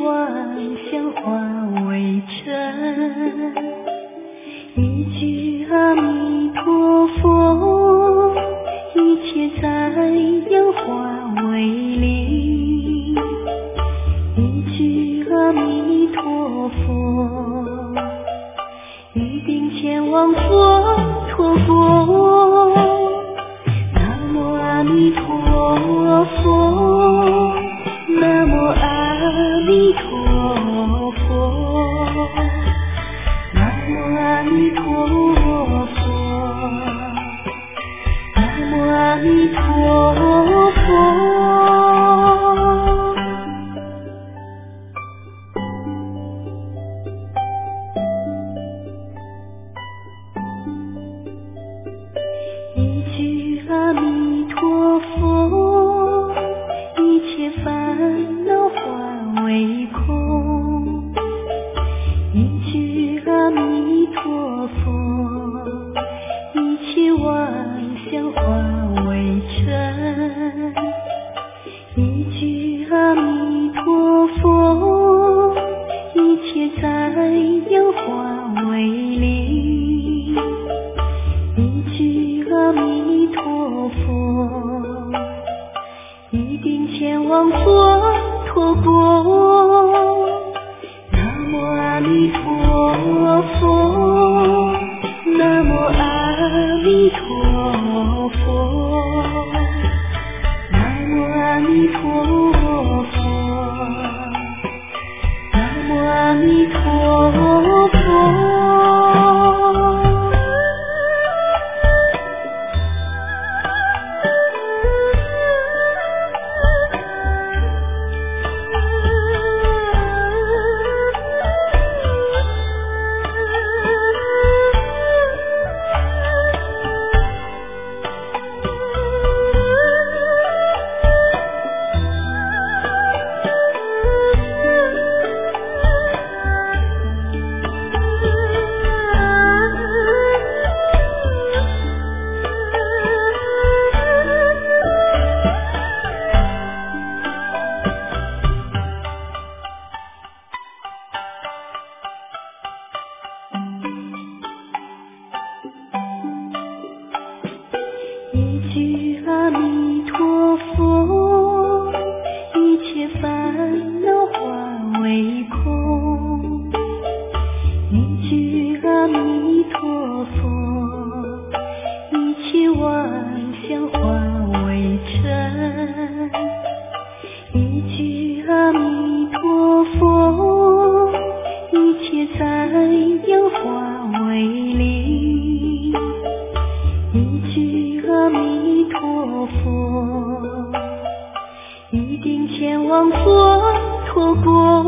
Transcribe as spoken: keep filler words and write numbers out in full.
妄想化为尘，一句阿弥陀佛，一切灾殃化为零。一句阿弥陀佛，一定前往佛陀国。南无阿弥陀佛，南无阿弥陀佛，南无阿弥陀佛，南无阿弥陀佛。一句阿弥陀佛，一切烦恼化为空。一句阿弥陀佛，一切妄想化为尘。一句阿弥陀佛，一切灾殃化为零。一句阿弥陀佛，一定前往佛陀国。南无阿弥陀佛，南无阿弥陀佛，南无阿弥陀佛，南无阿弥陀佛。一句阿弥陀佛，一切烦恼化为空。一句阿弥陀佛，一切妄想化为尘。一句阿弥陀佛，一切灾殃化为零。一句阿弥陀佛，一定前往佛陀国。